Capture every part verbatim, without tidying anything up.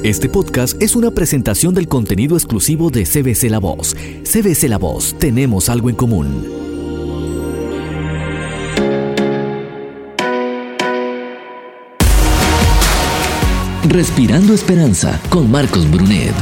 Este podcast es una presentación del contenido exclusivo de C B C La Voz. C B C La Voz, tenemos algo en común. Respirando Esperanza con Marcos Brunet.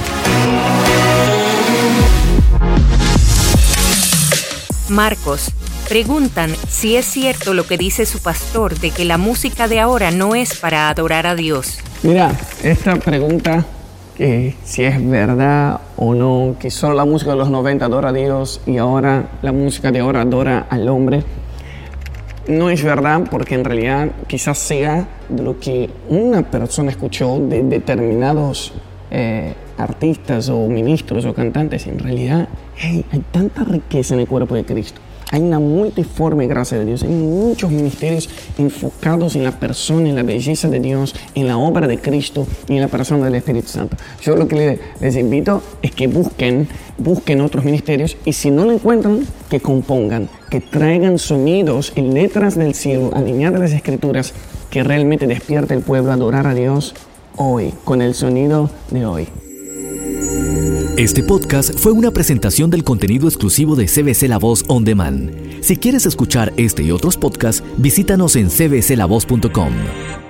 Marcos, preguntan si es cierto lo que dice su pastor de que la música de ahora no es para adorar a Dios. Mira, esta pregunta, eh, si es verdad o no, que solo la música de los noventa adora a Dios y ahora la música de ahora adora al hombre, no es verdad, porque en realidad quizás sea de lo que una persona escuchó de determinados eh, artistas o ministros o cantantes. En realidad, hey, hay tanta riqueza en el cuerpo de Cristo. Hay una multiforme gracia de Dios. Hay muchos ministerios enfocados en la persona, en la belleza de Dios, en la obra de Cristo y en la persona del Espíritu Santo. Yo lo que les invito es que busquen, busquen otros ministerios, y si no lo encuentran, que compongan, que traigan sonidos y letras del cielo, alineadas a las Escrituras, que realmente despierte el pueblo a adorar a Dios hoy, con el sonido de hoy. Este podcast fue una presentación del contenido exclusivo de C B C La Voz On Demand. Si quieres escuchar este y otros podcasts, visítanos en c b c la voz punto com.